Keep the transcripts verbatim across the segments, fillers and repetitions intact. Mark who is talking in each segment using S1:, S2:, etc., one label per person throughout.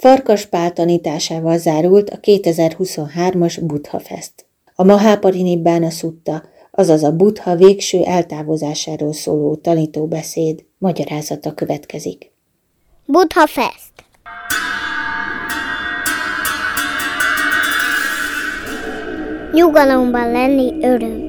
S1: Farkas Pál tanításával zárult a kétezer-huszonhármas Buddha Fest. A Maháparinibbána Szutta, azaz a Buddha végső eltávozásáról szóló tanítóbeszéd magyarázata következik.
S2: Buddha Fest. Nyugalomban lenni öröm.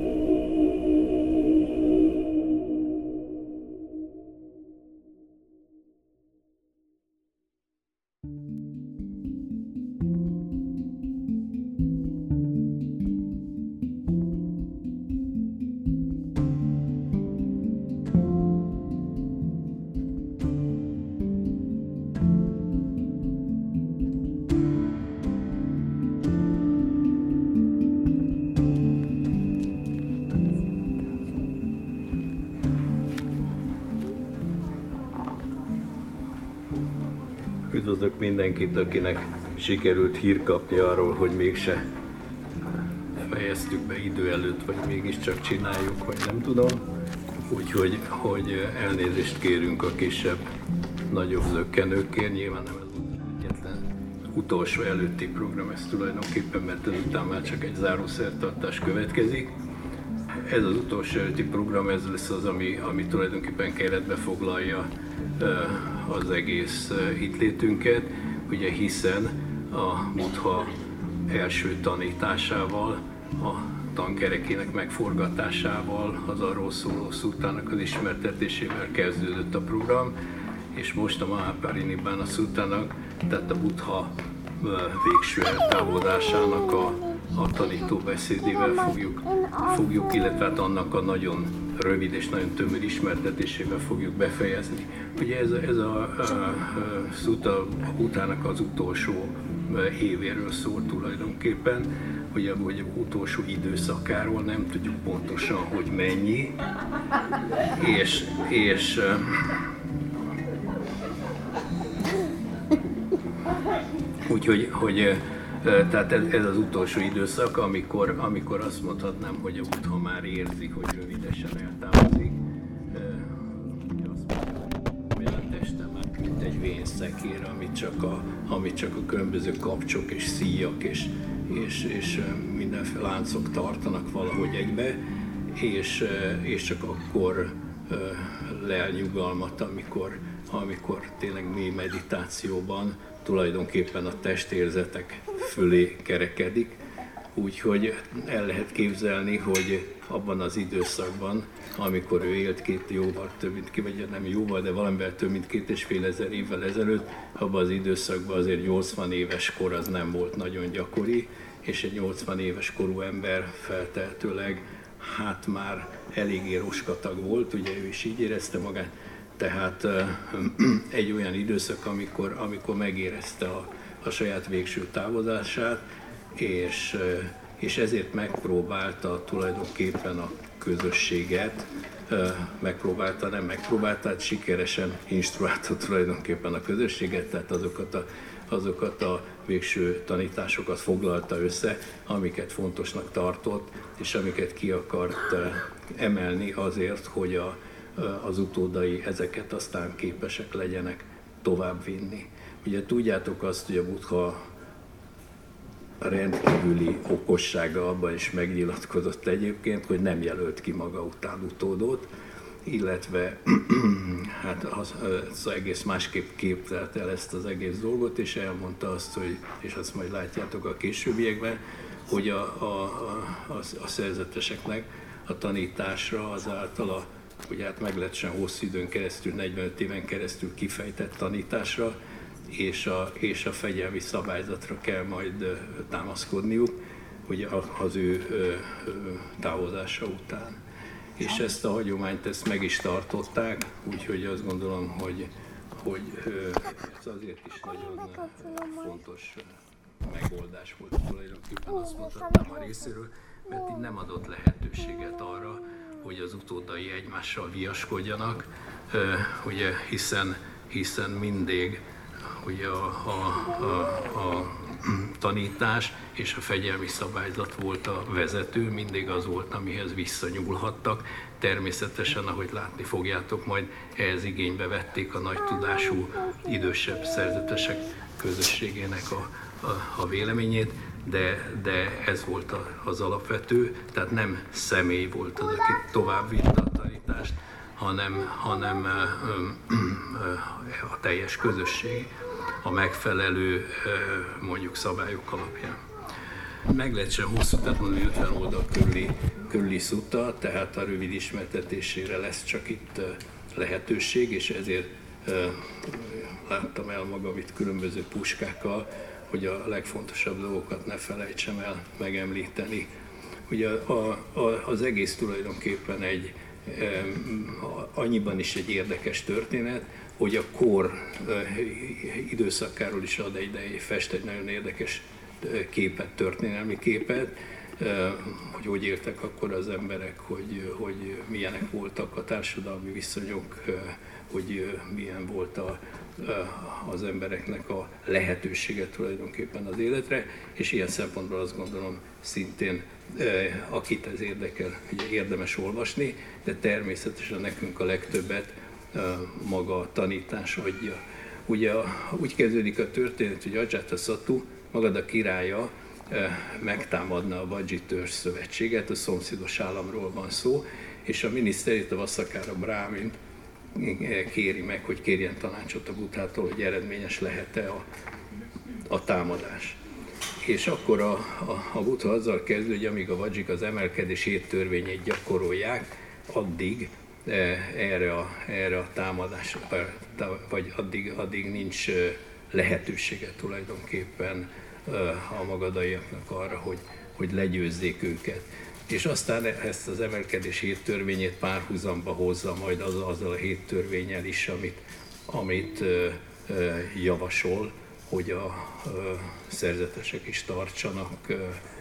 S3: Üdvözlök mindenkit, akinek sikerült hír kapni arról, hogy mégse fejeztük be idő előtt, vagy mégiscsak csináljuk, vagy nem tudom. Úgyhogy hogy elnézést kérünk a kisebb, nagyobb zökkenőkért. Nyilván nem ez volt egyetlen utolsó előtti program, ez tulajdonképpen, mert ezután már csak egy zárószertartás következik. Ez az utolsó előtti program, ez lesz az, ami, ami tulajdonképpen keretbe foglalja az egész itt létünket, ugye hiszen a Buddha első tanításával, a tankerekének megforgatásával, az arról szóló szuttának az ismertetésével kezdődött a program, és most a Maháparinibbána Szuttának, tehát a Buddha végső eltávozásának a, a tanítóbeszédével fogjuk, fogjuk, illetve hát annak a nagyon rövid és nagyon tömör ismertetésével fogjuk befejezni. Ugye ez a, ez a, a, a szutta a Buddhának az utolsó évéről szól tulajdonképpen, ugye hogy utolsó időszakáról nem tudjuk pontosan, hogy mennyi, és, és úgyhogy hogy, tehát ez, ez az utolsó időszak, amikor, amikor azt mondhatnám, hogy a Buddha már érzi, hogy rövidesen eltávozik. Azt mondja, hogy a teste már mint egy vénszekér, amit csak a, amit csak a különböző kapcsok és szíjak és, és, és mindenféle láncok tartanak valahogy egybe, és, és csak akkor lel nyugalmat, amikor, amikor tényleg mély meditációban tulajdonképpen a testérzetek fölé kerekedik, úgyhogy el lehet képzelni, hogy abban az időszakban, amikor ő élt két jóval több mint, vagy nem jóval, de valamivel több mint két és fél ezer évvel ezelőtt, abban az időszakban azért nyolcvan éves kor az nem volt nagyon gyakori, és egy nyolcvan éves korú ember feltehetőleg hát már eléggé roskatag volt, ugye ő is így érezte magát, tehát egy olyan időszak, amikor, amikor megérezte a, a saját végső távozását, és, és ezért megpróbálta tulajdonképpen a közösséget, megpróbálta, nem megpróbálta, hát sikeresen instruálta tulajdonképpen a közösséget, tehát azokat a, azokat a végső tanításokat foglalta össze, amiket fontosnak tartott, és amiket ki akart emelni azért, hogy a az utódai ezeket aztán képesek legyenek továbbvinni. Ugye tudjátok azt, hogy a Buddha rendkívüli okossága abban is megnyilatkozott egyébként, hogy nem jelölt ki maga után utódot, illetve hát az, az egész másképp képzelte el ezt az egész dolgot, és elmondta azt, hogy, és azt majd látjátok a későbbiekben, hogy a, a, a, a szerzeteseknek a tanításra azáltal a ugye hát meglehetősen hosszú időn keresztül, negyvenöt éven keresztül kifejtett tanításra, és a, és a fegyelmi szabályzatra kell majd támaszkodniuk, ugye az ő távozása után. És ezt a hagyományt ezt meg is tartották, úgyhogy azt gondolom, hogy, hogy ez azért is nagyon fontos megoldás volt tulajdonképpen, azt mondhatnám a részéről, mert így nem adott lehetőséget arra, hogy az utódai egymással viaskodjanak, ugye, hiszen, hiszen mindig ugye a, a, a, a tanítás és a fegyelmi szabályzat volt a vezető, mindig az volt, amihez visszanyúlhattak. Természetesen, ahogy látni fogjátok, majd ehhez igénybe vették a nagy tudású, idősebb szerzetesek közösségének a, a, a véleményét, de, de ez volt a, az alapvető, tehát nem személy volt az, aki tovább vitte a tanítást, hanem, hanem a teljes közösség a megfelelő mondjuk szabályok alapján. Meglehetősen hosszú, tehát mondjuk ötven oldal körüli, körüli szutta, tehát a rövid ismertetésére lesz csak itt lehetőség, és ezért láttam el magam itt különböző puskákkal, hogy a legfontosabb dolgokat ne felejtsem el megemlíteni. Ugye a, a, az egész tulajdonképpen egy annyiban is egy érdekes történet, hogy a kor időszakáról is ad egy, de fest egy nagyon érdekes képet, történelmi képet, hogy hogy éltek akkor az emberek, hogy, hogy milyenek voltak a társadalmi viszonyok, hogy milyen volt a, az embereknek a lehetősége tulajdonképpen az életre, és ilyen szempontból azt gondolom szintén, akit ez érdekel, ugye érdemes olvasni, de természetesen nekünk a legtöbbet maga a tanítás adja. Ugye úgy kezdődik a történet, hogy Ajatasattu, Magadha királya megtámadna a Vajji törzs szövetséget, a szomszédos államról van szó, és a miniszterét, a Vassakára Brámint kéri meg, hogy kérjen tanácsot a Buddhától, hogy eredményes lehet-e a, a támadás. És akkor a, a, a Buddha azzal kezdő, hogy amíg a Vajjik az emelkedés hét törvényét gyakorolják, addig erre a, erre a támadásra, vagy addig, addig nincs lehetősége tulajdonképpen a magadaiaknak arra, hogy, hogy legyőzzék őket. És aztán ezt az emelkedés hét törvényét párhuzamba hozza majd az, azzal a hét törvénnyel is, amit, amit ö, ö, javasol, hogy a ö, szerzetesek is tartsanak ö,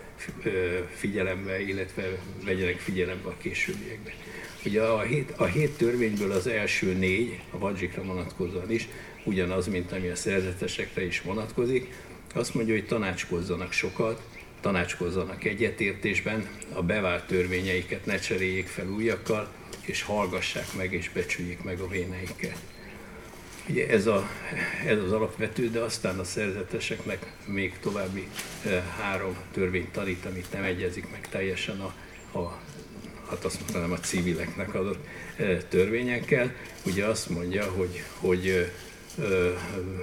S3: ö, figyelembe, illetve vegyenek figyelembe a későbbiekben. Ugye a hét, a hét törvényből az első négy, a Vajjikra vonatkozóan is, ugyanaz, mint ami a szerzetesekre is vonatkozik. Azt mondja, hogy tanácskozzanak sokat, tanácskozzanak egyetértésben, a bevált törvényeiket ne cseréljék fel újakkal, és hallgassák meg és becsüljék meg a véneiket. Ugye ez, a, ez az alapvető, de aztán a szerzeteseknek még további e, három törvényt tanít, amit nem egyezik meg teljesen a, a hát azt mondanám a civileknek adott e, törvényekkel. Ugye azt mondja, hogy, hogy e, e,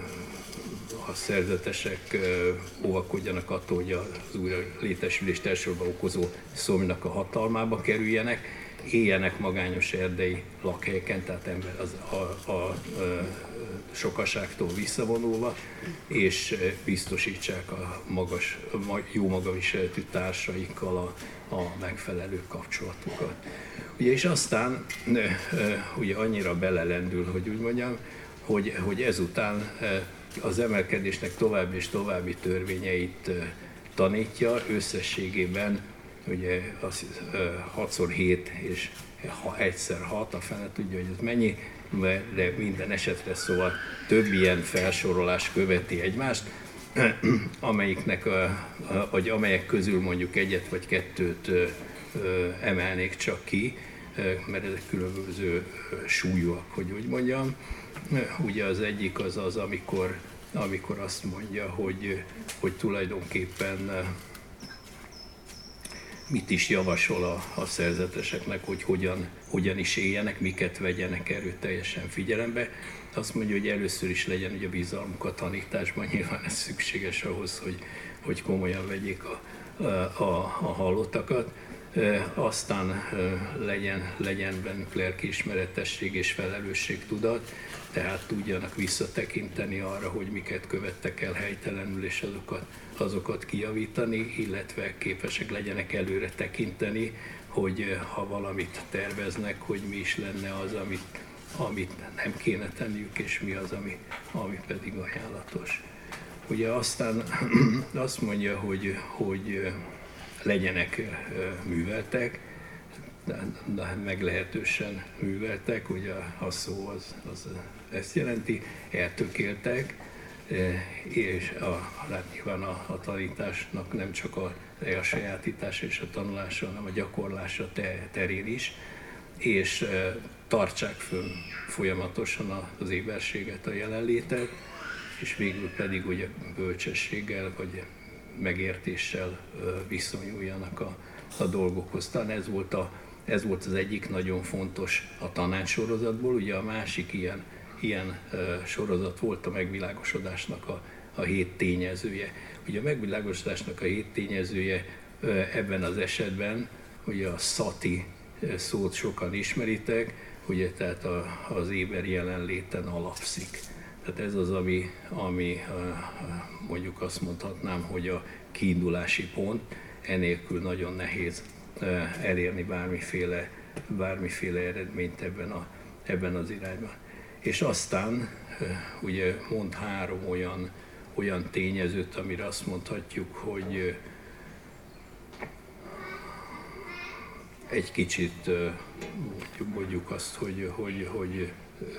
S3: a szerzetesek óvakodjanak attól, hogy az újra létesülést elsősorban okozó szomjnak a hatalmába kerüljenek, éljenek magányos erdei lakhelyeken, tehát ember az, a, a, a sokaságtól visszavonulva, és biztosítsák a magas, jó magaviseletű társaikkal a, a megfelelő kapcsolatokat. Ugye, és aztán ugye annyira belelendül, hogy úgy mondjam, hogy, hogy ezután az emelkedésnek további és további törvényeit tanítja, összességében ugye az hatszor hét és ha egyszer hat, a fene tudja, hogy ez mennyi, de minden esetre szóval több ilyen felsorolás követi egymást, amelyiknek, vagy amelyek közül mondjuk egyet vagy kettőt emelnék csak ki, mert ezek különböző súlyúak, hogy úgy mondjam. Ugye az egyik az az, amikor, amikor azt mondja, hogy, hogy tulajdonképpen mit is javasol a, a szerzeteseknek, hogy hogyan, hogyan is éljenek, miket vegyenek erőteljesen figyelembe. Azt mondja, hogy először is legyen ugye bizalmuk a tanításban, nyilván ez szükséges ahhoz, hogy, hogy komolyan vegyék a, a, a hallottakat. Aztán legyen, legyen bennük lelkiismeretesség és felelősségtudat, tehát tudjanak visszatekinteni arra, hogy miket követtek el helytelenül, és azokat, azokat kijavítani, illetve képesek legyenek előre tekinteni, hogy ha valamit terveznek, hogy mi is lenne az, amit, amit nem kéne tenniük, és mi az, ami, ami pedig ajánlatos. Ugye aztán azt mondja, hogy, hogy legyenek műveltek, de meglehetősen műveltek, ugye a szó az, az ezt jelenti, eltökéltek, és a, hát nyilván a, a tanításnak nem csak a, a sajátítása és a tanulása, hanem a gyakorlása terén is, és tartsák fönn folyamatosan az éberséget, a jelenlétet, és végül pedig ugye bölcsességgel vagy megértéssel viszonyuljanak a, a dolgokhoz. Talán ez volt, a, ez volt az egyik nagyon fontos a tanácssorozatból, ugye a másik ilyen, ilyen sorozat volt a megvilágosodásnak a, a hét tényezője. Ugye a megvilágosodásnak a hét tényezője ebben az esetben, ugye a szati szót sokan ismeritek, ugye tehát a, az éber jelenléten alapszik. Tehát ez az, ami, ami mondjuk azt mondhatnám, hogy a kiindulási pont, enélkül nagyon nehéz elérni bármiféle, bármiféle eredményt ebben, a, ebben az irányban. És aztán ugye mond három olyan, olyan tényezőt, amire azt mondhatjuk, hogy egy kicsit mondjuk azt, hogy, hogy, hogy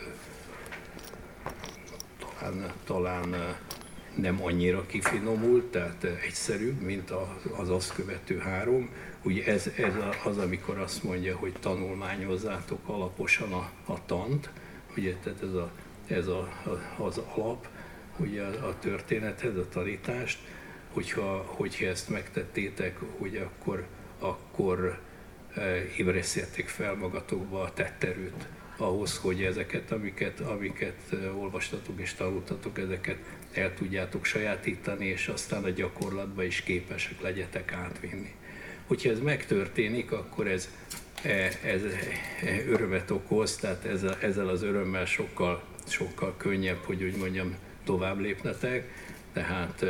S3: talán, talán nem annyira kifinomult, tehát egyszerűbb, mint az azt követő három. Ugye ez, ez az, amikor azt mondja, hogy tanulmányozzátok alaposan a, a tant, ugye, tehát ez, a, ez a, az alap, ugye a, a történethez, a tanítást, hogyha, hogyha ezt megtettétek, ugye akkor, akkor ébresztjetek fel magatokba a tetterőt ahhoz, hogy ezeket, amiket, amiket olvastatok és tanultatok, ezeket el tudjátok sajátítani, és aztán a gyakorlatban is képesek legyetek átvinni. Hogyha ez megtörténik, akkor ez, ez örömet okoz, tehát ezzel, ezzel az örömmel sokkal, sokkal könnyebb, hogy úgy mondjam, tovább lépnetek. Tehát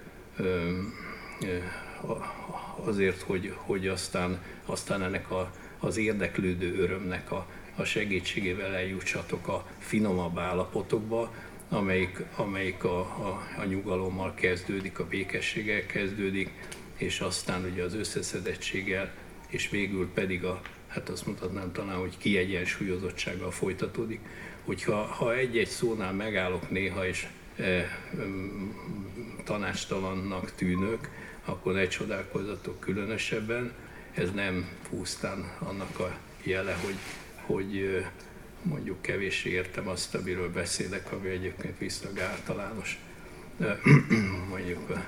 S3: azért, hogy, hogy aztán, aztán ennek a, az érdeklődő örömnek a, a segítségével eljutsatok a finomabb állapotokba, amelyik, amelyik a, a, a nyugalommal kezdődik, a békességgel kezdődik, és aztán ugye az összeszedettséggel, és végül pedig a, hát azt mondhatnám talán, hogy kiegyensúlyozottsággal folytatódik. Hogyha ha egy-egy szónál megállok néha, és e, tanácstalannak tűnök, akkor ne csodálkozzatok különösebben. Ez nem pusztán annak a jele, hogy, hogy mondjuk kevéssé értem azt, amiről beszélek, ami egyébként viszonylag általános. Mondjuk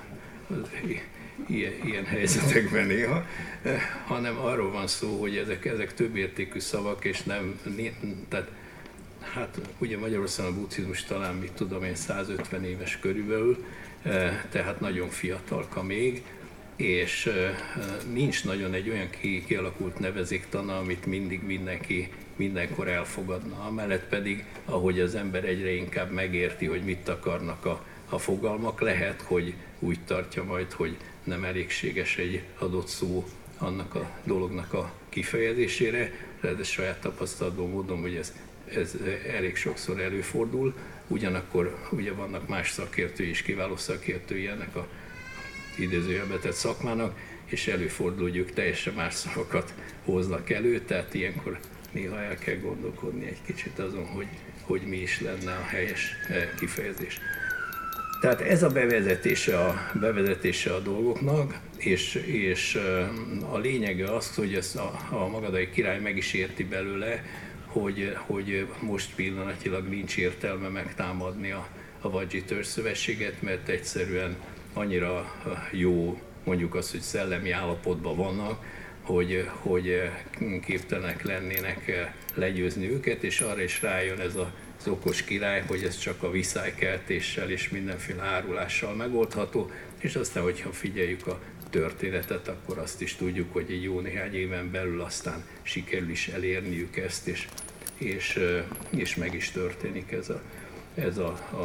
S3: ilyen, ilyen helyzetekben néha, hanem arról van szó, hogy ezek, ezek többértékű szavak, és nem, tehát hát ugye Magyarországon a buddhizmus talán, mit tudom én, százötven éves körülbelül, tehát nagyon fiatalka még, és nincs nagyon egy olyan kialakult nevezéktana, amit mindig mindenki mindenkor elfogadna. Amellett pedig, ahogy az ember egyre inkább megérti, hogy mit akarnak a, a fogalmak, lehet, hogy úgy tartja majd, hogy nem elégséges egy adott szó annak a dolognak a kifejezésére, de ez saját tapasztalatból mondom, hogy ez, ez elég sokszor előfordul. Ugyanakkor ugye vannak más szakértői is, kiváló szakértői ennek a idézőjelbe tett szakmának, és előfordul, hogy ők teljesen más szavakat hoznak elő, tehát ilyenkor néha el kell gondolkodni egy kicsit azon, hogy, hogy mi is lenne a helyes kifejezés. Tehát ez a bevezetése a, bevezetése a dolgoknak, és, és a lényege az, hogy ezt a, a magadai király meg is érti belőle, hogy, hogy most pillanatilag nincs értelme megtámadni a, a Vajji törzszövetséget, mert egyszerűen annyira jó, mondjuk azt, hogy szellemi állapotban vannak, hogy, hogy képtelenek lennének legyőzni őket, és arra is rájön ez az okos király, hogy ez csak a viszálykeltéssel és mindenféle árulással megoldható, és aztán, hogyha figyeljük a történetet, akkor azt is tudjuk, hogy egy jó néhány éven belül aztán sikerül is elérniük ezt, és, és, és meg is történik ez a, ez a, a,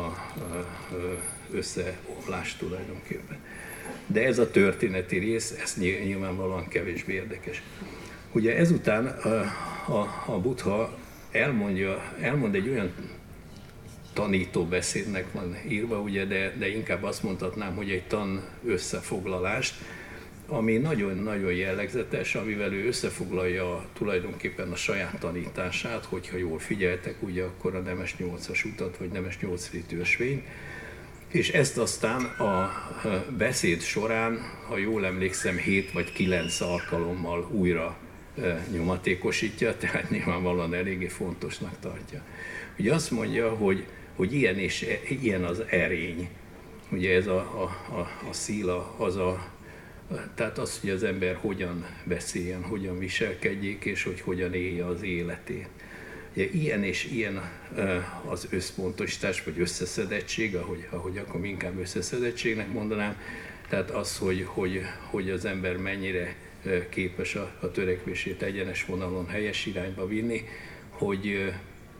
S3: a összeomlás tulajdonképpen. De ez a történeti rész, ez nyilvánvalóan kevésbé érdekes. Ugye ezután a, a, a Buddha elmondja, elmond egy olyan tanító beszédnek van írva, ugye, de, de inkább azt mondhatnám, hogy egy tan összefoglalást, ami nagyon-nagyon jellegzetes, amivel ő összefoglalja tulajdonképpen a saját tanítását, hogyha jól figyeltek, ugye akkor a Nemes nyolcas utat, vagy Nemes nyolc ritű ösvényt, És ezt aztán a beszéd során, ha jól emlékszem, hét vagy kilenc alkalommal újra nyomatékosítja, tehát nyilvánvalóan eléggé fontosnak tartja. Ugye azt mondja, hogy, hogy ilyen, és, ilyen az erény. Ugye ez a, a, a, a szíla, az a, tehát az, hogy az ember hogyan beszéljen, hogyan viselkedjék, és hogy hogyan élje az életét. Ugye ilyen és ilyen az összpontosítás, vagy összeszedettség, ahogy, ahogy akkor inkább összeszedettségnek mondanám, tehát az, hogy, hogy, hogy az ember mennyire képes a, a törekvését egyenes vonalon, helyes irányba vinni, hogy,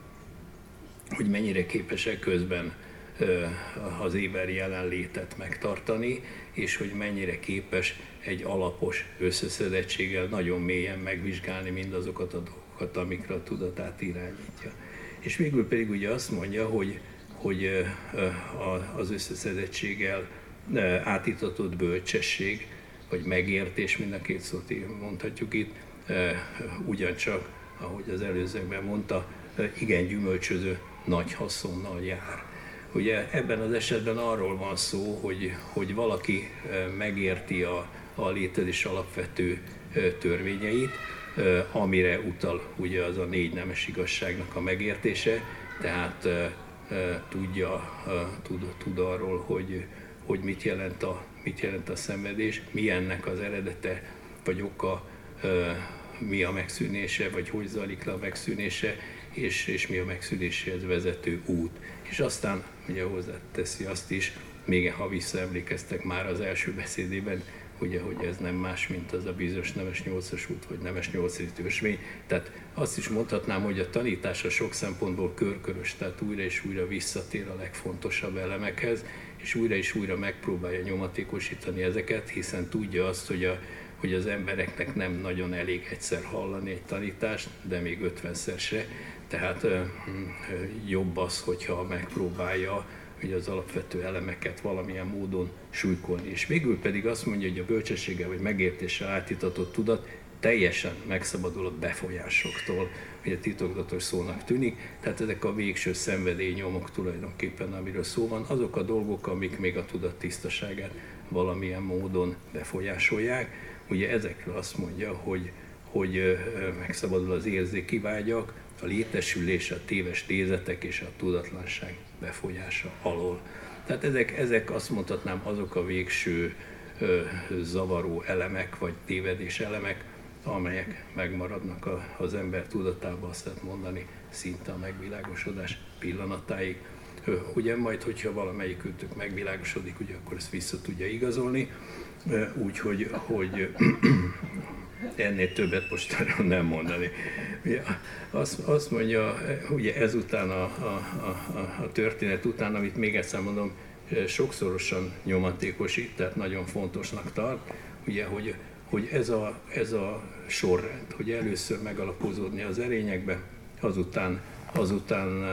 S3: hogy mennyire képes közben az éber jelenlétet megtartani, és hogy mennyire képes egy alapos összeszedettséggel nagyon mélyen megvizsgálni mindazokat a dolgokat, amikre a tudatát irányítja. És végül pedig ugye azt mondja, hogy, hogy az összeszedettséggel átítatott bölcsesség, vagy megértés, mind a két szót mondhatjuk itt, ugyancsak, ahogy az előzőkben mondta, igen gyümölcsöző nagy haszonnal jár. Ugye ebben az esetben arról van szó, hogy, hogy valaki megérti a, a létezés alapvető törvényeit, amire utal ugye az a négy nemes igazságnak a megértése, tehát tudja, tud, tud arról, hogy, hogy mit jelent a, mit jelent a szenvedés, mi ennek az eredete, vagy oka, mi a megszűnése, vagy hogy zajlik le a megszűnése, és, és mi a megszűnéséhez vezető út. És aztán ugye hozzáteszi azt is, még ha visszaemlékeztek már az első beszédében, ugye, hogy ez nem más, mint az a bizonyos nemes nyolcas út, vagy nemes nyolcadik ösvény. Tehát azt is mondhatnám, hogy a tanítása sok szempontból körkörös, tehát újra és újra visszatér a legfontosabb elemekhez, és újra és újra megpróbálja nyomatékosítani ezeket, hiszen tudja azt, hogy, a, hogy az embereknek nem nagyon elég egyszer hallani egy tanítást, de még ötvenszer se. Tehát jobb az, hogyha megpróbálja hogy az alapvető elemeket valamilyen módon súlykolni. És végül pedig azt mondja, hogy a bölcsességgel vagy megértéssel átítatott tudat teljesen megszabadul a befolyásoktól, hogy a titokzatos szónak tűnik. Tehát ezek a végső szenvedélynyomok tulajdonképpen, amiről szó van, azok a dolgok, amik még a tudat tisztaságát valamilyen módon befolyásolják. Ugye ezekről azt mondja, hogy, hogy megszabadul az érzéki vágyak, a létesülés, a téves nézetek és a tudatlanság befolyása alól. Tehát ezek, ezek azt mondhatnám azok a végső ö, zavaró elemek, vagy tévedés elemek, amelyek megmaradnak a, az ember tudatában, azt lehet mondani, szinte a megvilágosodás pillanatáig. Ö, ugye majd, hogyha valamelyikőtök megvilágosodik, ugye akkor ezt vissza tudja igazolni, úgyhogy hogy ennél többet most nem mondani. Ugye, azt, azt mondja, ugye ezután a, a, a, a történet után, amit még egyszer mondom, sokszorosan nyomatékosít, tehát nagyon fontosnak tart, ugye, hogy, hogy ez, a, ez a sorrend, hogy először megalapozódni az erényekbe, azután, azután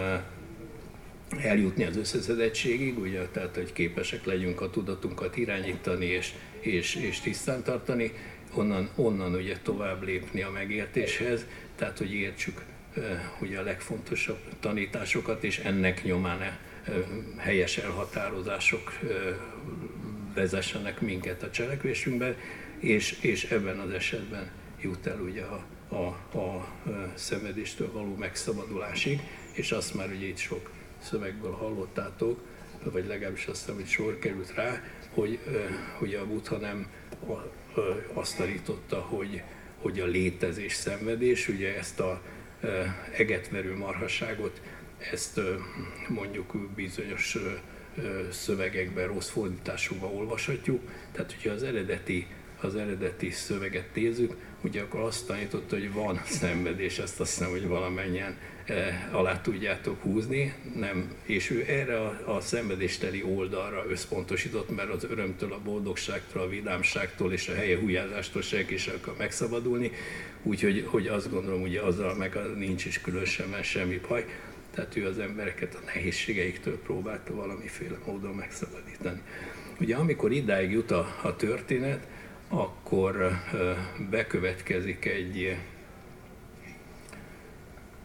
S3: eljutni az összeszedettségig, ugye, tehát hogy képesek legyünk a tudatunkat irányítani és, és, és tisztán tartani, onnan, onnan ugye tovább lépni a megértéshez, tehát hogy értsük ugye a legfontosabb tanításokat, és ennek nyomán helyes elhatározások vezessenek minket a cselekvésünkbe, és, és ebben az esetben jut el ugye a, a, a szenvedéstől való megszabadulásig, és azt már ugye itt sok szövegből hallottátok, vagy legalábbis azt, amit sor került rá, hogy ugye a Buddha nem azt tanította, hogy, hogy a létezés szenvedés, ugye ezt a egetverő marhaságot, ezt mondjuk bizonyos szövegekben rossz fordításúba olvashatjuk, tehát hogyha az eredeti, az eredeti szöveget nézzük, ugye akkor azt tanította, hogy van szenvedés, ezt azt hiszem, hogy valamennyien alá tudjátok húzni, nem, és ő erre a, a szenvedésteli oldalra összpontosított, mert az örömtől, a boldogságtól, a vidámságtól és a helyehújázástól senki sem akar megszabadulni, úgyhogy hogy azt gondolom, hogy azzal meg nincs is különösen semmi baj, tehát ő az embereket a nehézségeiktől próbálta valamiféle módon megszabadítani. Ugye amikor idáig jut a, a történet, akkor bekövetkezik egy,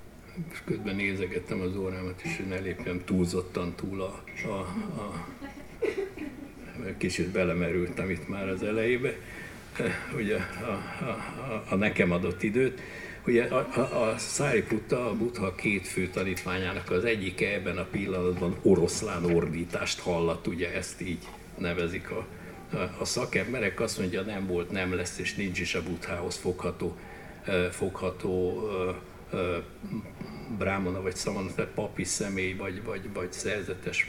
S3: közben nézegettem az órámat is, hogy ne lépjem túlzottan túl a, a, a kicsit belemerültem itt már az elejébe, ugye a, a, a, a nekem adott időt. Ugye a, a, a Sariputta, a Buddha két fő tanítványának az egyike ebben a pillanatban oroszlán ordítást hallat, ugye ezt így nevezik a, a, a szakemberek. Azt mondja, nem volt, nem lesz, és nincs is a Buddhához fogható, fogható brámana vagy szamana, tehát papi személy, vagy, vagy, vagy szerzetes.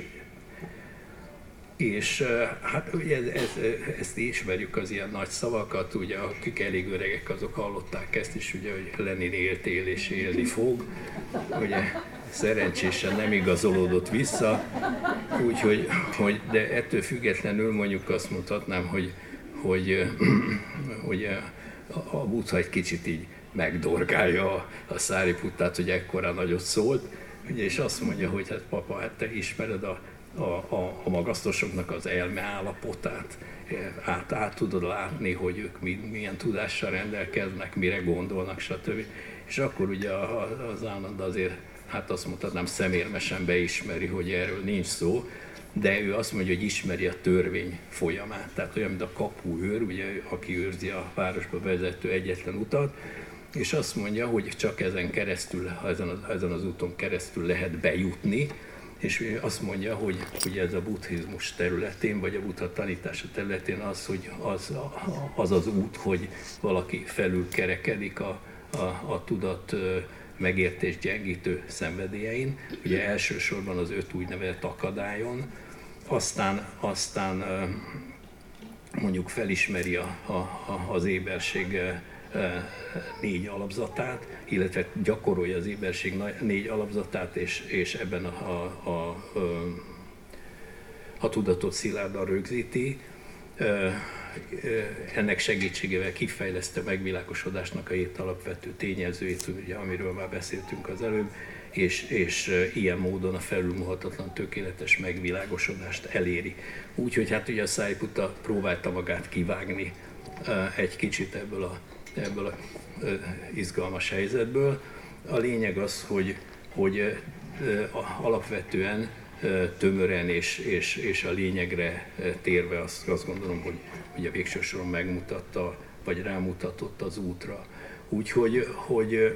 S3: És hát ugye ez, ez, ezt ismerjük, az ilyen nagy szavakat, ugye akik elég öregek, azok hallották ezt is, ugye, hogy Lenin élt, él és élni fog. Ugye szerencsésen nem igazolódott vissza, úgyhogy, hogy, de ettől függetlenül mondjuk azt mondhatnám, hogy, hogy, hogy a, a Buddha egy kicsit így megdorgálja a, a Száriputtát, hogy ekkora nagyot szólt, ugye, és azt mondja, hogy hát papa, hát te ismered a A, a, a magasztosoknak az elme állapotát, át, át tudod látni, hogy ők mi, milyen tudással rendelkeznek, mire gondolnak, stb. És akkor ugye az Ánanda azért, hát azt mondhatnám, szemérmesen beismeri, hogy erről nincs szó, de ő azt mondja, hogy ismeri a törvény folyamát. Tehát olyan, mint a kapuőr, ugye, aki őrzi a városba vezető egyetlen utat, és azt mondja, hogy csak ezen keresztül, ezen az, ezen az úton keresztül lehet bejutni, és azt mondja, hogy, hogy ez a buddhizmus területén, vagy a buddha tanítása területén az, hogy az az, az út, hogy valaki felül kerekedik a, a, a tudat megértés gyengítő szenvedélyein, ugye elsősorban az öt úgynevezett akadályon, aztán, aztán mondjuk felismeri a, a, az éberség négy alapzatát, illetve gyakorolja az éberség négy alapzatát, és, és ebben a, a, a, a tudatot szilárdan rögzíti. Ennek segítségével kifejleszte megvilágosodásnak a hét alapvető tényezőit, ugye, amiről már beszéltünk az előbb, és, és ilyen módon a felülmúlhatatlan tökéletes megvilágosodást eléri. Úgyhogy hát ugye a Sariputta próbálta magát kivágni egy kicsit ebből a ebből a izgalmas helyzetből. A lényeg az, hogy, hogy alapvetően tömören és, és, és a lényegre térve azt, azt gondolom, hogy, hogy a végső soron megmutatta, vagy rámutatott az útra. Úgyhogy hogy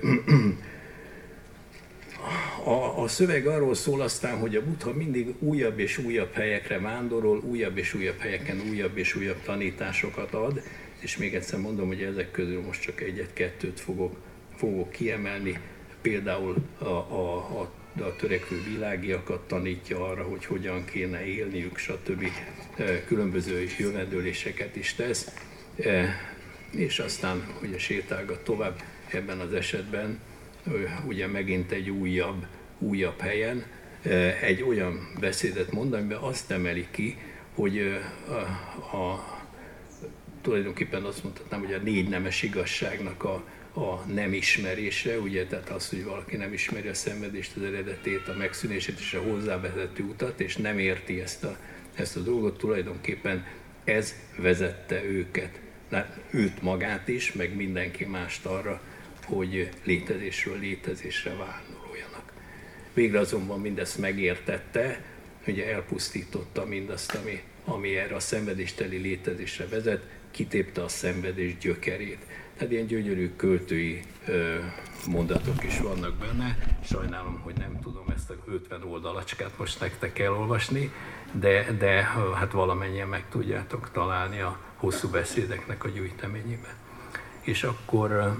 S3: a, a szöveg arról szól aztán, hogy a Buddha mindig újabb és újabb helyekre vándorol, újabb és újabb helyeken újabb és újabb tanításokat ad, és még egyszer mondom, hogy ezek közül most csak egyet-kettőt fogok, fogok kiemelni. Például a, a, a, a törekvő világiakat tanítja arra, hogy hogyan kéne élniük, stb. Különböző jövendőléseket is tesz, és aztán ugye sétálgat tovább ebben az esetben, ugye megint egy újabb, újabb helyen, egy olyan beszédet mond, amiben azt emeli ki, hogy a, a tulajdonképpen azt mondhatnám, hogy a négy nemes igazságnak a, a nem ismerése, ugye, tehát az, hogy valaki nem ismeri a szenvedést, az eredetét, a megszűnését és a hozzávezető utat, és nem érti ezt a, ezt a dolgot, tulajdonképpen ez vezette őket, őt magát is, meg mindenki mást arra, hogy létezésről létezésre vándoroljanak. Végre azonban mindezt megértette, ugye elpusztította mindazt, ami, ami erre a szenvedésteli létezésre vezet, kitépte a szenvedés gyökerét. Tehát ilyen gyönyörű költői ö, mondatok is vannak benne. Sajnálom, hogy nem tudom ezt a ötven oldalacskát most nektek elolvasni, de, de hát valamennyien meg tudjátok találni a hosszú beszédeknek a gyűjteményében. És akkor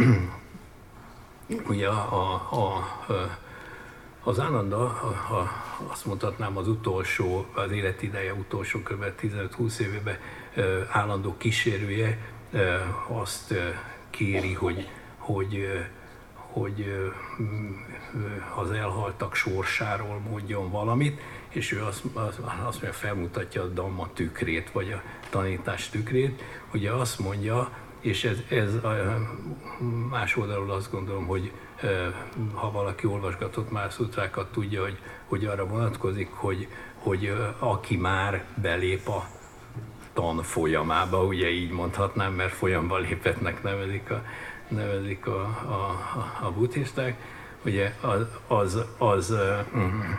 S3: ugye a, a, a, az Ánanda, a, a, azt mondhatnám az utolsó, az életideje utolsó kb. tizenöt-húsz évében állandó kísérője azt kéri, hogy, hogy, hogy az elhaltak sorsáról mondjon valamit, és ő azt, azt mondja, felmutatja a Dhamma tükrét, vagy a tanítás tükrét. Ugye azt mondja, és ez, ez más oldalról azt gondolom, hogy ha valaki olvasgatott már szutrákat, tudja, hogy, hogy arra vonatkozik, hogy, hogy aki már belép a tan folyamába, ugye így mondhatnám, mert folyamba lépetnek nevezik a, nevezik a, a, a, a buddhisták, ugye az, az, az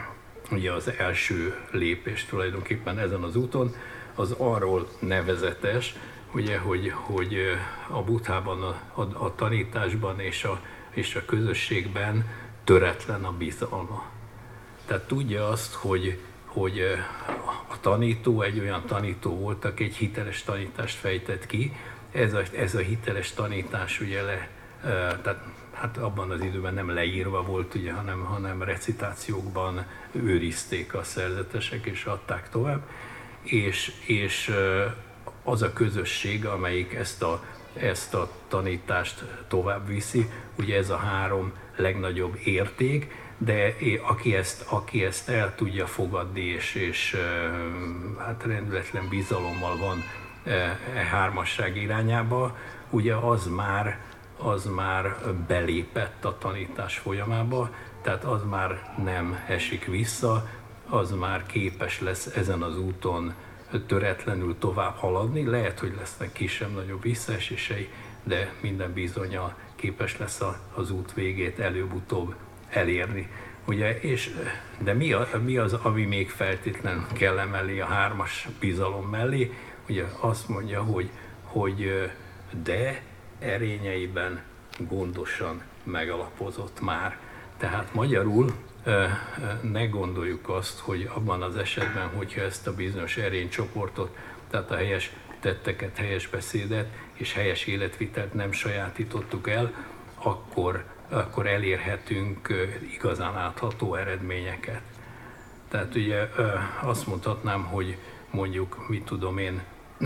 S3: ugye az első lépés tulajdonképpen ezen az úton, az arról nevezetes, ugye, hogy, hogy a Buddhában, a, a, a tanításban és a, és a közösségben töretlen a bizalma. Tehát tudja azt, hogy, hogy a tanító egy olyan tanító volt, aki egy hiteles tanítást fejtett ki. Ez a, ez a hiteles tanítás ugye le, tehát hát abban az időben nem leírva volt, ugye, hanem, hanem recitációkban őrizték a szerzetesek és adták tovább. És, és az a közösség, amelyik ezt a, ezt a tanítást tovább viszi, ugye ez a három legnagyobb érték, de aki ezt, aki ezt el tudja fogadni, és, és hát rendületlen bizalommal van e hármasság irányába, ugye az már, az már belépett a tanítás folyamába, tehát az már nem esik vissza, az már képes lesz ezen az úton töretlenül tovább haladni. Lehet, hogy lesznek kisebb-nagyobb visszaesései, de minden bizonnyal képes lesz az út végét előbb-utóbb elérni. Ugye, és, de mi, a, mi az, ami még feltétlen kell emelni a hármas bizalom mellé? Ugye azt mondja, hogy, hogy de erényeiben gondosan megalapozott már. Tehát magyarul ne gondoljuk azt, hogy abban az esetben, hogyha ezt a bizonyos erénycsoportot, tehát a helyes tetteket, helyes beszédet és helyes életvitelt nem sajátítottuk el, akkor, akkor elérhetünk igazán átható eredményeket. Tehát ugye azt mondhatnám, hogy mondjuk, mit tudom én,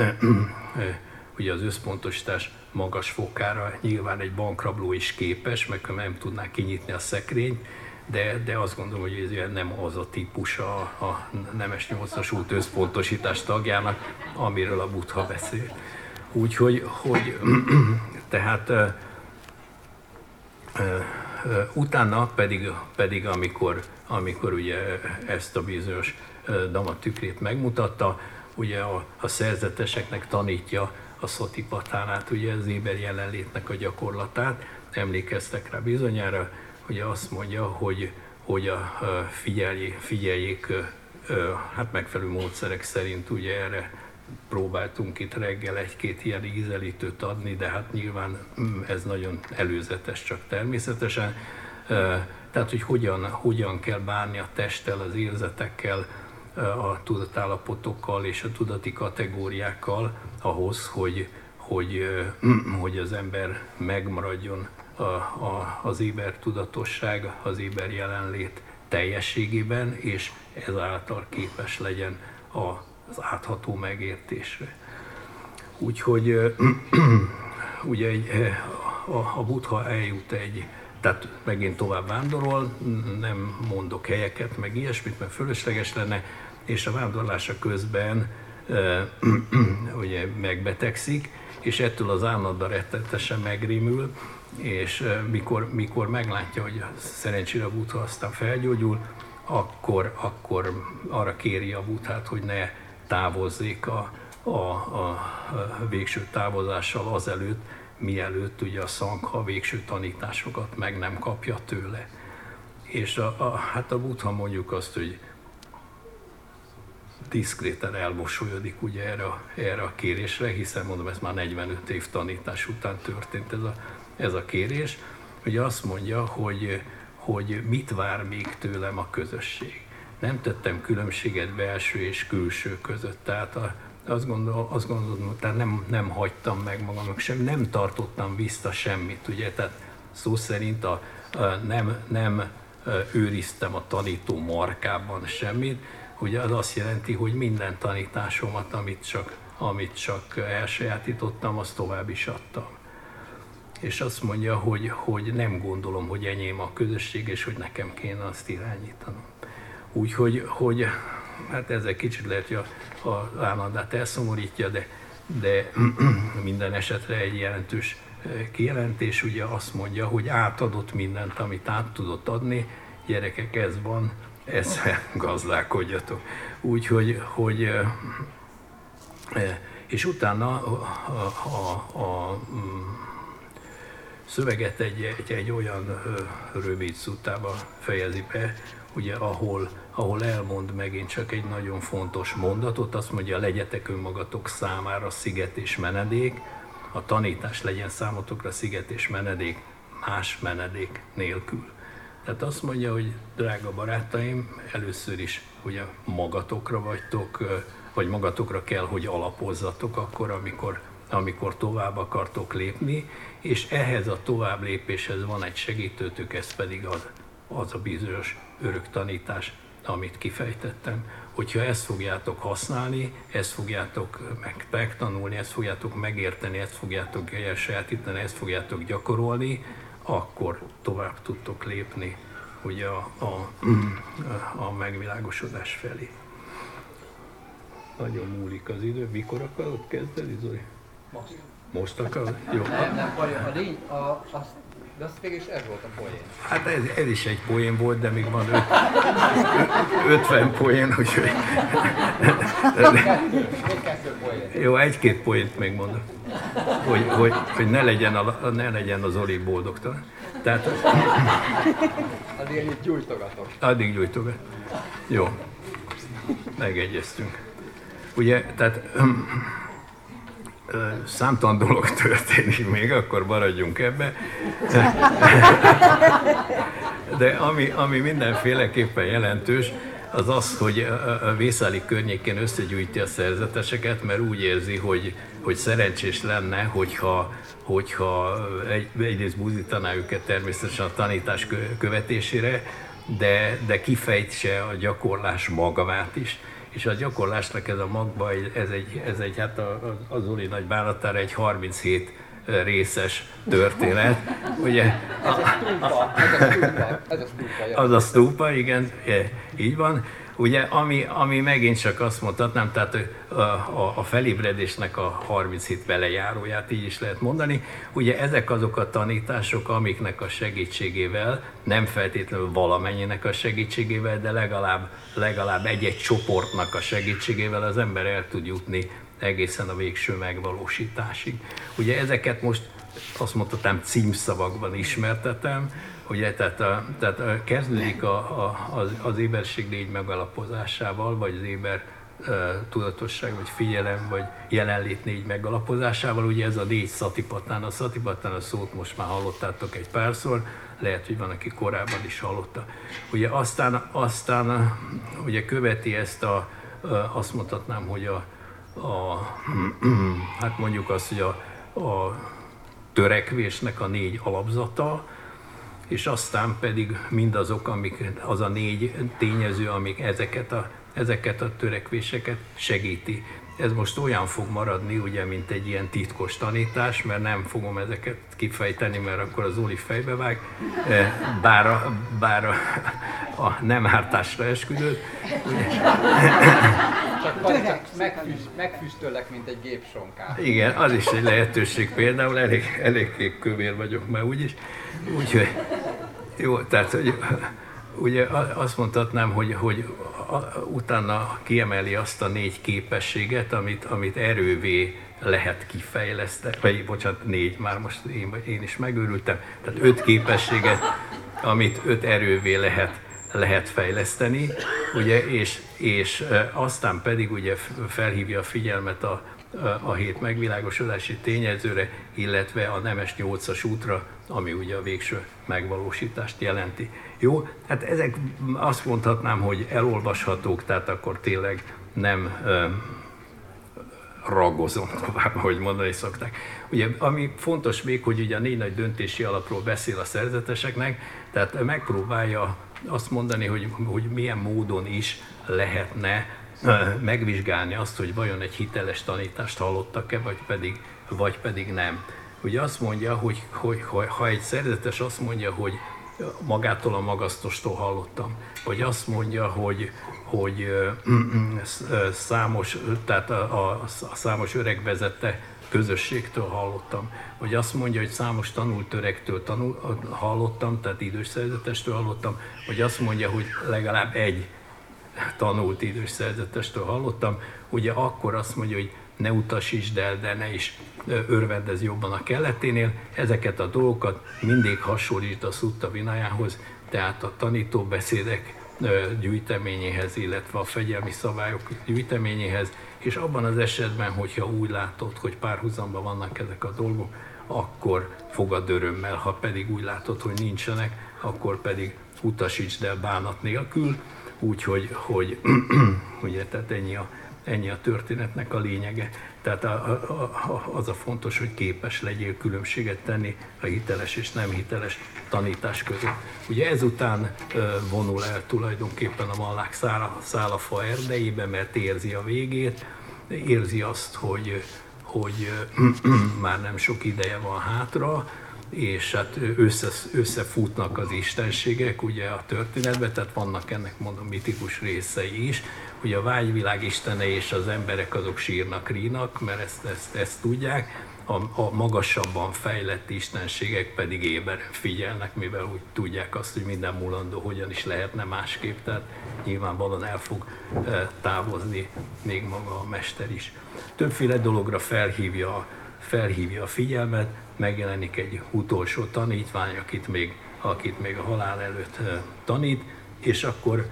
S3: ugye az összpontosítás magas fokára nyilván egy bankrabló is képes, meg nem tudná kinyitni a szekrényt, de, de azt gondolom, hogy ez nem az a típus a, a Nemes nyolcas út összpontosítás tagjának, amiről a Buddha beszél. Úgyhogy, hogy, tehát uh, uh, uh, utána pedig, pedig amikor, amikor ugye ezt a bizonyos uh, Dhamma tükrét megmutatta, ugye a, a szerzeteseknek tanítja a Satipatthánát, ugye az éber jelenlétnek a gyakorlatát, emlékeztek rá bizonyára, ugye azt mondja, hogy, hogy a, figyeljék, figyeljék, hát megfelelő módszerek szerint ugye erre próbáltunk itt reggel egy-két ilyen ízelítőt adni, de hát nyilván ez nagyon előzetes, csak természetesen. Tehát, hogy hogyan, hogyan kell bánni a testtel, az érzetekkel, a tudatállapotokkal és a tudati kategóriákkal ahhoz, hogy, hogy, hogy az ember megmaradjon a, a, az éber tudatosság, az éber jelenlét teljességében, és ezáltal képes legyen az átható megértésre. Úgyhogy ugye a, a Buddha eljut egy, tehát megint tovább vándorol, nem mondok helyeket, meg ilyesmit, mert fölösleges lenne, és a vándorlása közben e, ugye megbetegszik, és ettől az állandóan rettenetesen megrémül, és e, mikor, mikor meglátja, hogy szerencsére a Buddha aztán felgyógyul, akkor, akkor arra kéri a Buddhát, hogy ne távozzék a, a, a végső távozással azelőtt, mielőtt ugye a Sangha végső tanításokat meg nem kapja tőle. És a, a, hát a Buddha mondjuk azt, hogy diszkréten elmosolyodik ugye erre, erre a kérésre, hiszen mondom, ez már negyvenöt év tanítás után történt ez a, ez a kérés. Ugye azt mondja, hogy, hogy mit vár még tőlem a közösség. Nem tettem különbséget belső és külső között, tehát a, azt gondolom, azt gondolom, tehát nem, nem hagytam meg magamnak sem, nem tartottam vissza semmit, ugye, tehát szó szerint a, a, nem, nem őriztem a tanító markában semmit, ugye az azt jelenti, hogy minden tanításomat, amit csak, amit csak elsajátítottam, azt tovább is adtam. És azt mondja, hogy, hogy nem gondolom, hogy enyém a közösség, és hogy nekem kéne azt irányítanom. Úgyhogy, hogy, hát ez egy kicsit lehet, hogy az állandát elszomorítja, de, de minden esetre egy jelentős kijelentés, ugye azt mondja, hogy átadott mindent, amit át tudott adni, gyerekek, ez van, ezzel gazdálkodjatok. Úgyhogy, hogy, és utána a, a, a, a szöveget egy, egy, egy olyan rövid szuttába fejezi be, ugye, ahol, ahol elmond megint csak egy nagyon fontos mondatot, azt mondja, legyetek önmagatok számára sziget és menedék, a tanítás legyen számotokra sziget és menedék, más menedék nélkül. Tehát azt mondja, hogy drága barátaim, először is ugye magatokra vagytok, vagy magatokra kell, hogy alapozzatok akkor, amikor, amikor tovább akartok lépni, és ehhez a tovább lépéshez van egy segítőtök, ez pedig az, az a bizonyos örök tanítás, amit kifejtettem. Hogyha ezt fogjátok használni, ezt fogjátok meg, megtanulni, ezt fogjátok megérteni, ezt fogjátok elsajátítani, ezt fogjátok gyakorolni, akkor tovább tudtok lépni ugye a, a, a megvilágosodás felé. Nagyon múlik az idő. Mikor akarod kezdeni, Zoli?
S4: Most.
S3: Most akarod? Jó.
S4: Nem, nem baj, a lény, a, az, de az végül is ez volt a poén.
S3: Hát ez, ez is egy poén volt, de még van öt, ötven poén, úgyhogy...
S4: Még kettő poén.
S3: Jó, egy-két poént még mondok, hogy, hogy, hogy ne, legyen a, ne legyen az Zoli boldogtalan. Tehát...
S4: Addig ennyit gyújtogatok.
S3: Addig gyújtogat. Jó, megegyeztünk. Ugye, tehát számtalan dolog történik még, akkor maradjunk ebbe. De ami, ami mindenféleképpen jelentős, az az, hogy a Vészáli környékén összegyűjti a szerzeteseket, mert úgy érzi, hogy, hogy szerencsés lenne, hogyha, hogyha egy, egyrészt buzdítaná őket természetesen a tanítás követésére, de, de kifejtse a gyakorlás magát is. És a gyakorlásnak ez a magva, ez egy, ez egy hát az Zoli nagy bánatára egy harminchét részes történet. Ugye,
S4: Ez a stúpa, ez a stúpa, ez a stúpa.
S3: Az a stúpa, igen, így van. Ugye, ami, ami megint csak azt mondhatnám, tehát a, a, a felébredésnek a harminchét velejáróját így is lehet mondani. Ugye ezek azok a tanítások, amiknek a segítségével, nem feltétlenül valamennyinek a segítségével, de legalább, legalább egy-egy csoportnak a segítségével az ember el tud jutni egészen a végső megvalósításig. Ugye ezeket most azt mondhatám címszavakban ismertetem, ugye, tehát, a, tehát a, kezdődik a, a, az, az éberség négy megalapozásával, vagy az éber uh, tudatosság, vagy figyelem, vagy jelenlét négy megalapozásával, ugye ez a négy szatipatán. A szatipatán szót most már hallottátok egy párszor, lehet, hogy van, aki korábban is hallotta. Ugye aztán, aztán ugye követi ezt a, azt mondhatnám, hogy a, a hát mondjuk azt, hogy a, a törekvésnek a négy alapzata, és aztán pedig mindazok, amik, az a négy tényező, amik ezeket a, ezeket a törekvéseket segíti. Ez most olyan fog maradni, ugye, mint egy ilyen titkos tanítás, mert nem fogom ezeket kifejteni, mert akkor az Zoli fejbevág, bár a, bár a, a nem ártásra esküdött.
S4: Csak megfüst, megfüstöllek, mint egy gépsonkár.
S3: Igen, az is egy lehetőség például, elég, elég kövér vagyok már úgyis. Úgyhogy, jó, tehát hogy, ugye azt mondhatnám, hogy, hogy utána kiemeli azt a négy képességet, amit, amit erővé lehet kifejleszteni, vagy bocsánat, négy, már most én, én is megőrültem, tehát öt képességet, amit öt erővé lehet, lehet fejleszteni, ugye, és, és aztán pedig ugye felhívja a figyelmet a, a hét megvilágosodási tényezőre, illetve a nemes nyolcas útra, ami ugye a végső megvalósítást jelenti. Jó, hát ezek azt mondhatnám, hogy elolvashatók, tehát akkor tényleg nem ö, ragozom tovább, ahogy mondani szokták. Ugye, ami fontos még, hogy ugye a négy nagy döntési alapról beszél a szerzeteseknek, tehát megpróbálja azt mondani, hogy, hogy milyen módon is lehetne megvizsgálni azt, hogy vajon egy hiteles tanítást hallottak-e, vagy pedig, vagy pedig nem. Ugye azt mondja, hogy, hogy, hogy ha egy szerzetes azt mondja, hogy magától a magasztostól hallottam, vagy azt mondja, hogy, hogy számos, tehát a, a, a számos öreg vezette közösségtől hallottam, vagy azt mondja, hogy számos tanult öregtől tanul, hallottam, tehát idős szerzetestől hallottam, vagy azt mondja, hogy legalább egy tanult idős szerzetestől hallottam, ugye akkor azt mondja, hogy ne utasítsd el, de ne is örvendezz jobban a kelleténél. Ezeket a dolgokat mindig hasonlít a Szutta Vinajához, tehát a tanítóbeszédek gyűjteményéhez, illetve a fegyelmi szabályok gyűjteményéhez, és abban az esetben, hogyha úgy látod, hogy párhuzamban vannak ezek a dolgok, akkor fogad örömmel, ha pedig úgy látod, hogy nincsenek, akkor pedig utasítsd el bánat nélkül, úgyhogy hogy, ugye, tehát ennyi a, ennyi a történetnek a lényege. Tehát a, a, a, az a fontos, hogy képes legyél különbséget tenni a hiteles és nem hiteles tanítás között. Ugye ezután vonul el tulajdonképpen a mallák szála, szálafa erdejébe, mert érzi a végét, érzi azt, hogy, hogy már nem sok ideje van hátra, és hát össze, összefutnak az istenségek ugye a történetben, tehát vannak ennek mondom mitikus részei is. Ugye a vágyvilág istenei és az emberek azok sírnak, rínak, mert ezt, ezt, ezt tudják, a, a magasabban fejlett istenségek pedig éberen figyelnek, mivel úgy tudják azt, hogy minden mulandó hogyan is lehetne másképp, tehát nyilvánvalóan el fog távozni még maga a mester is. Többféle dologra felhívja, felhívja a figyelmet, megjelenik egy utolsó tanítvány, akit még, akit még a halál előtt tanít, és akkor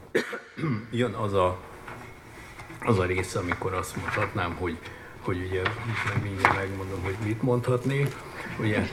S3: jön az a, az a része, amikor azt mondhatnám, hogy, hogy ugye mindjárt megmondom, hogy mit mondhatnék, ugye,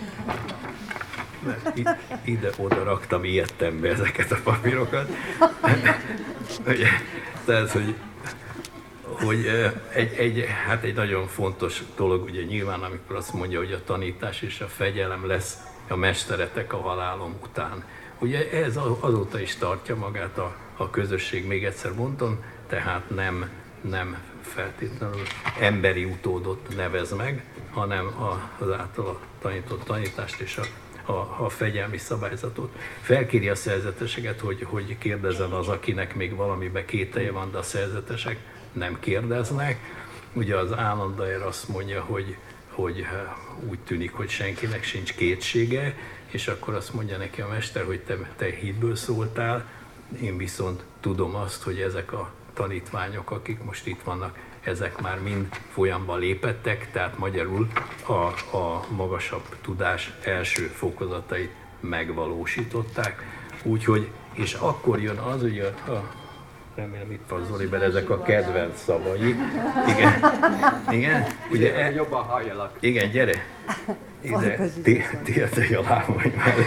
S3: mert ide-oda raktam ilyettembe ezeket a papírokat, ugye, tehát, hogy hogy egy, egy, hát egy nagyon fontos dolog, ugye nyilván, amikor azt mondja, hogy a tanítás és a fegyelem lesz a mesteretek a halálom után. Ugye ez azóta is tartja magát a, a közösség, még egyszer mondom, tehát nem, nem feltétlenül emberi utódot nevez meg, hanem az általa tanított tanítást és a, a, a fegyelmi szabályzatot. Felkéri a szerzeteseket, hogy, hogy kérdezzen az, akinek még valamibe kételje van, de a szerzetesek nem kérdeznek. Ugye az állandóer azt mondja, hogy, hogy úgy tűnik, hogy senkinek sincs kétsége, és akkor azt mondja neki a mester, hogy te, te hitből szóltál, én viszont tudom azt, hogy ezek a tanítványok, akik most itt vannak, ezek már mind folyamban lépettek, tehát magyarul a, a magasabb tudás első fokozatait megvalósították. Úgyhogy, és akkor jön az, hogy a, a remélem itt van Zoliben ezek a kedvenc szavai. Igen, igen, ugye e,
S4: jobban halljalak.
S3: Igen, gyere. Ide, tiltj a lábam mellé.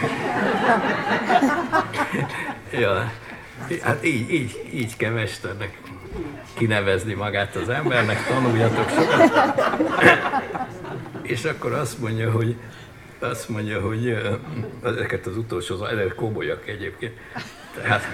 S3: Ja, hát így, így, így kell mesternek kinevezni magát az embernek, tanuljatok sokat. És akkor azt mondja, hogy azt mondja, hogy ezeket az utolsó, ezek kobolyak egyébként. Tehát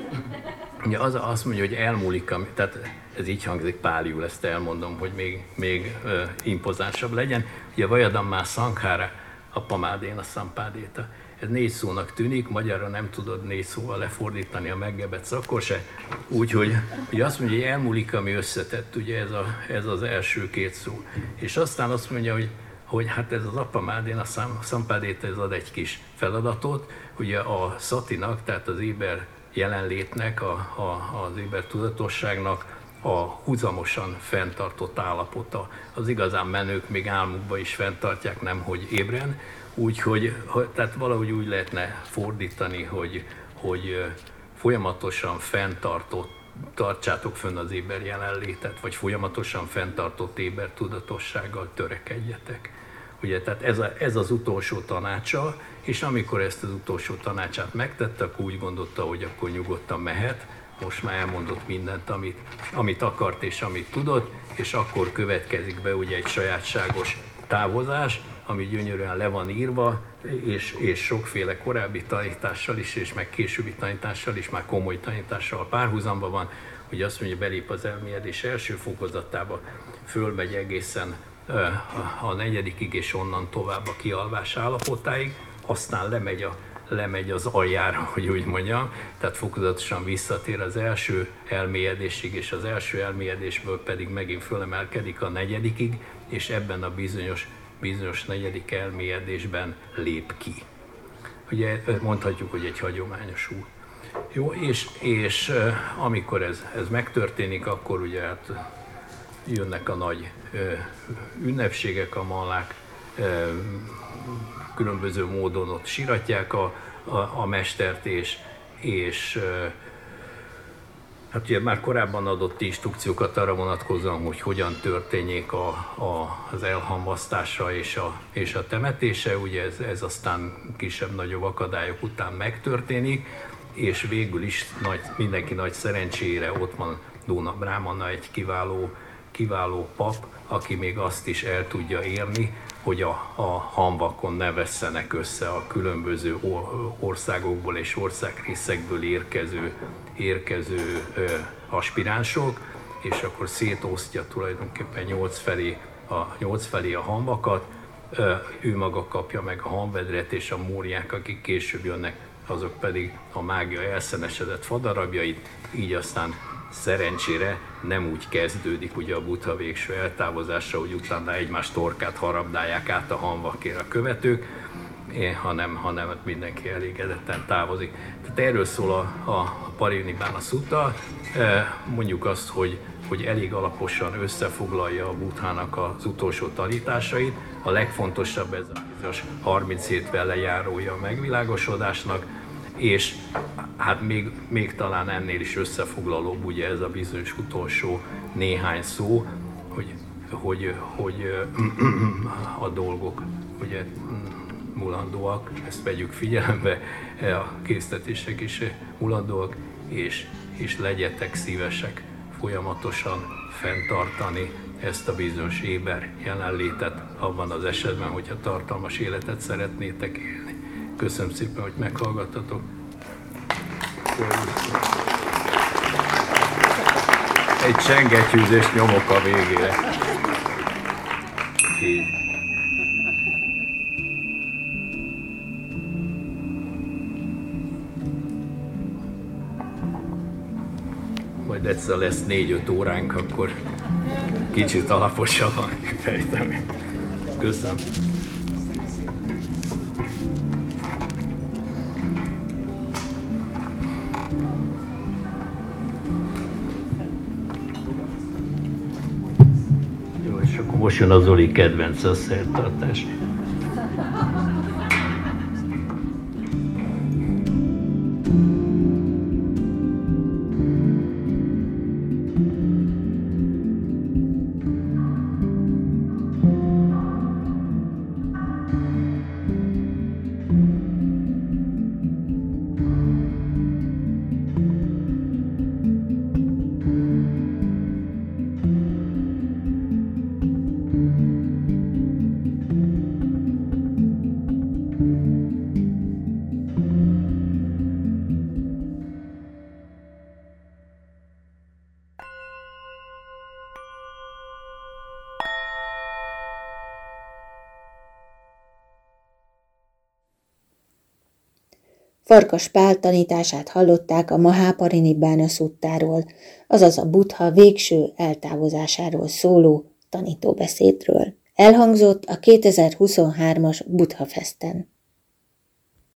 S3: ugye az azt mondja, hogy elmúlik, tehát ez így hangzik páliul, ezt elmondom, hogy még, még uh, impozánsabb legyen. Ugye Vajadammá Sanghára, a Pamádéna Sampádéta. Ez négy szónak tűnik, magyarra nem tudod négy szóval lefordítani a meggebet szakkor se. Úgyhogy ugye azt mondja, hogy elmúlik, ami összetett, ugye ez, a, ez az első két szó. És aztán azt mondja, hogy, hogy hát ez az Apamádéna Sampádéta, ez ad egy kis feladatot, ugye a szatinak, tehát az éber jelenlétnek, a, a, az éber tudatosságnak a húzamosan fenntartott állapota. Az igazán menők még álmukban is fenntartják, nem hogy ébren. Úgyhogy, tehát valahogy úgy lehetne fordítani, hogy, hogy folyamatosan fenntartott, tartsátok fönn az éber jelenlétet, vagy folyamatosan fenntartott éber tudatossággal törekedjetek. Ugye, tehát ez, a, ez az utolsó tanácsa, és amikor ezt az utolsó tanácsát megtette, akkor úgy gondolta, hogy akkor nyugodtan mehet, most már elmondott mindent, amit, amit akart és amit tudott, és akkor következik be ugye egy sajátságos távozás, ami gyönyörűen le van írva, és, és sokféle korábbi tanítással is, és meg későbbi tanítással is, már komoly tanítással párhuzamban van, hogy azt mondja, belép az elmélyedés első fokozatába, fölmegy egészen a negyedikig, és onnan tovább a kialvás állapotáig, aztán lemegy, a, lemegy az aljára, hogy úgy mondjam, tehát fokozatosan visszatér az első elmélyedésig, és az első elmélyedésből pedig megint fölemelkedik a negyedikig, és ebben a bizonyos, bizonyos negyedik elmélyedésben lép ki. Ugye mondhatjuk, hogy egy hagyományos út. Jó, és, és amikor ez, ez megtörténik, akkor ugye hát jönnek a nagy ünnepségek, a mallák különböző módon ott síratják a, a, a mestert, és, és Hát ugye már korábban adott instrukciókat arra vonatkozóan, hogy hogyan történjék a, a, az elhamvasztása és a, és a temetése, ugye ez, ez aztán kisebb-nagyobb akadályok után megtörténik, és végül is nagy, mindenki nagy szerencsére ott van Dóna Brámana, egy kiváló, kiváló pap, aki még azt is el tudja érni, hogy a, a hamvakon ne vesszenek össze a különböző országokból és országrészekből érkező, érkező ö, aspiránsok, és akkor szétosztja tulajdonképpen nyolc felé a, nyolc felé a hamvakat, ö, ő maga kapja meg a hamvedret, és a móriák, akik később jönnek, azok pedig a mágia elszenesedett fadarabjait, így aztán szerencsére nem úgy kezdődik ugye a Buddha végső eltávozása, hogy utána egymás torkát harabdálják át a hamvakért a követők, hanem, hanem mindenki elégedetten távozik. Tehát erről szól a, a Parinibbána Szutta. Mondjuk azt, hogy, hogy elég alaposan összefoglalja a Buddhának az utolsó tanításait. A legfontosabb ez a bizonyos harminchét lejárója a megvilágosodásnak, és hát még, még talán ennél is összefoglalóbb ugye ez a bizonyos utolsó néhány szó, hogy, hogy, hogy a dolgok ugye mulandóak, ezt vegyük figyelembe, a késztetések is mulandóak, és, és legyetek szívesek folyamatosan fenntartani ezt a bizonyos éber jelenlétet abban az esetben, hogyha tartalmas életet szeretnétek élni. Köszönöm szépen, hogy meghallgattatok. Egy csengettyűzést nyomok a végére. Így. Majd egyszer lesz négy-öt óránk, akkor kicsit alaposabban fejtem. Köszönöm. Jó, és akkor most jön a Zoli kedvence, a szertartás.
S1: Farkas Pál tanítását hallották a Maháparinibbána Szuttáról, azaz a Buddha végső eltávozásáról szóló tanítóbeszédről. Elhangzott a kétezer-huszonhármas Buddha Festen.